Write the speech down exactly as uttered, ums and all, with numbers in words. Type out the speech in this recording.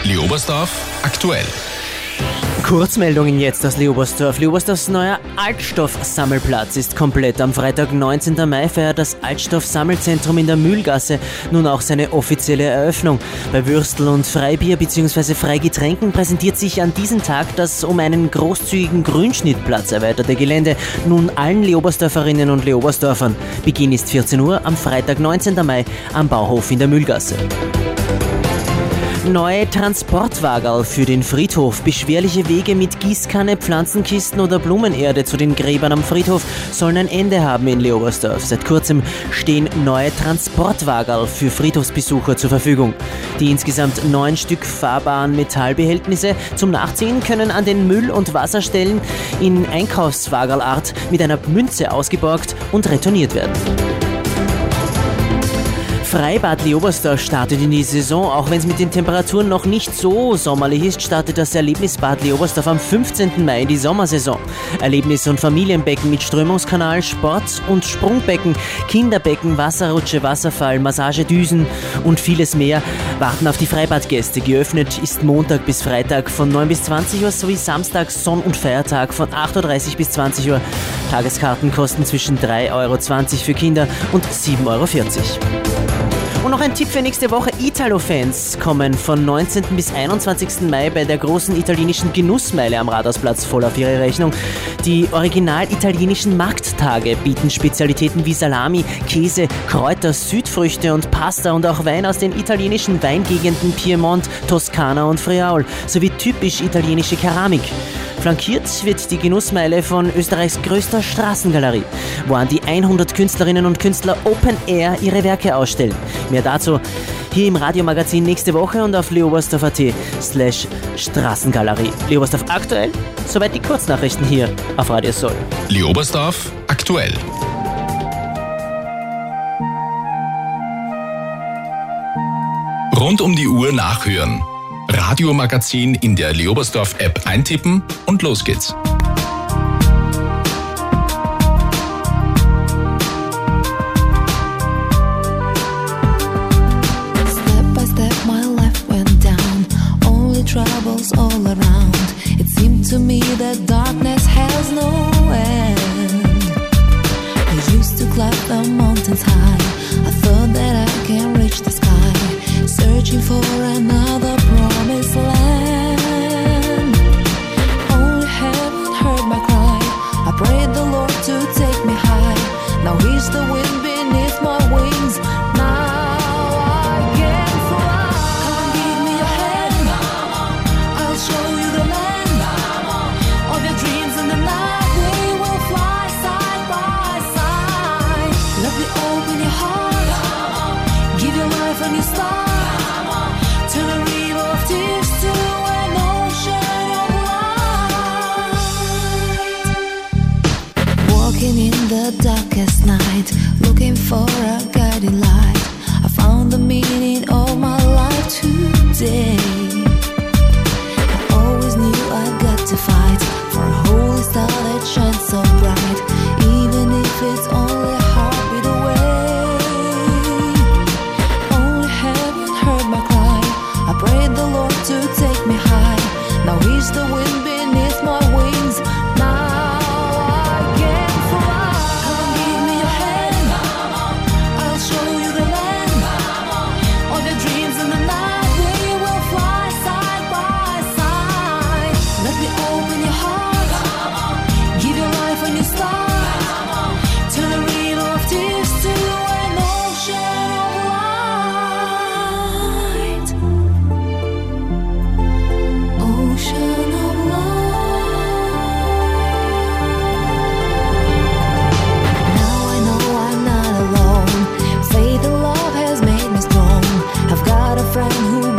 Leobersdorf aktuell. Kurzmeldungen jetzt aus Leobersdorf. Leobersdorfs neuer Altstoffsammelplatz ist komplett. Am Freitag, neunzehnten Mai, feiert das Altstoffsammelzentrum in der Mühlgasse nun auch seine offizielle Eröffnung. Bei Würstel und Freibier bzw. Freigetränken präsentiert sich an diesem Tag das um einen großzügigen Grünschnittplatz erweiterte Gelände nun allen Leobersdorferinnen und Leobersdorfern. Beginn ist vierzehn Uhr am Freitag, neunzehnten Mai am Bauhof in der Mühlgasse. Neue Transportwagerl für den Friedhof. Beschwerliche Wege mit Gießkanne, Pflanzenkisten oder Blumenerde zu den Gräbern am Friedhof sollen ein Ende haben in Leobersdorf. Seit kurzem stehen neue Transportwagerl für Friedhofsbesucher zur Verfügung. Die insgesamt neun Stück fahrbaren Metallbehältnisse zum Nachziehen können an den Müll- und Wasserstellen in Einkaufswagerlart mit einer Münze ausgeborgt und retourniert werden. Freibad Leobersdorf startet in die Saison. Auch wenn es mit den Temperaturen noch nicht so sommerlich ist, startet das Erlebnisbad Leobersdorf am fünfzehnten Mai in die Sommersaison. Erlebnis- und Familienbecken mit Strömungskanal, Sport- und Sprungbecken, Kinderbecken, Wasserrutsche, Wasserfall, Massagedüsen und vieles mehr warten auf die Freibadgäste. Geöffnet ist Montag bis Freitag von neun bis zwanzig Uhr sowie Samstag, Sonn- und Feiertag von acht Uhr dreißig bis zwanzig Uhr. Tageskarten kosten zwischen drei Euro zwanzig für Kinder und sieben Euro vierzig. Und noch ein Tipp für nächste Woche. Italo-Fans kommen von neunzehnten bis einundzwanzigsten Mai bei der großen italienischen Genussmeile am Rathausplatz voll auf ihre Rechnung. Die original italienischen Markttage bieten Spezialitäten wie Salami, Käse, Kräuter, Südfrüchte und Pasta und auch Wein aus den italienischen Weingegenden Piemont, Toskana und Friaul sowie typisch italienische Keramik. Flankiert wird die Genussmeile von Österreichs größter Straßengalerie, wo an die hundert Künstlerinnen und Künstler Open Air ihre Werke ausstellen. Mehr dazu hier im Radiomagazin nächste Woche und auf leobersdorf.at slash Straßengalerie. Leobersdorf aktuell, soweit die Kurznachrichten hier auf Radio Soll. Leobersdorf aktuell. Rund um die Uhr nachhören. Radiomagazin in der Leobersdorf-App eintippen und los geht's. Step by step my life went down, only troubles all around. It seemed to me that darkness has no end. I used to climb the mountains high, I thought that I can reach the sky, searching for another promised land. Only heaven heard my cry, I prayed the Lord to take me high. Now he's the wind beneath my wings, now I can fly. Come give me your hand, I'll show you the land of your dreams in the night. We will fly side by side. Let me open your heart, give your life a new start. Turn a river of tears to an ocean of light. Walking in the darkest night, looking for a guiding light. I found the meaning of my life today. I always knew I got to fight for a holy star that shines so bright, even if it's only a heartbeat away. Only heaven heard my cry, I prayed the Lord to take me high. Now he's the wind beneath my wings, now I can fly. Come give me your hand, I'll show you the land of your dreams in the night. We will fly side by side. Let me open your heart, give your life a new start. Turn a river of tears to an ocean of light. Ocean of light. Now I know I'm not alone. Faith and love has made me strong. I've got a friend who